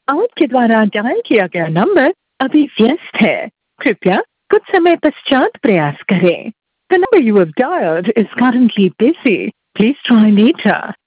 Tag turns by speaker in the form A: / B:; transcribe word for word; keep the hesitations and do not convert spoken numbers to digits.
A: आपके द्वारा डायल किया गया नंबर अभी व्यस्त है। कृपया कुछ समय पश्चात प्रयास करें। The number you have dialed is currently busy. Please try later.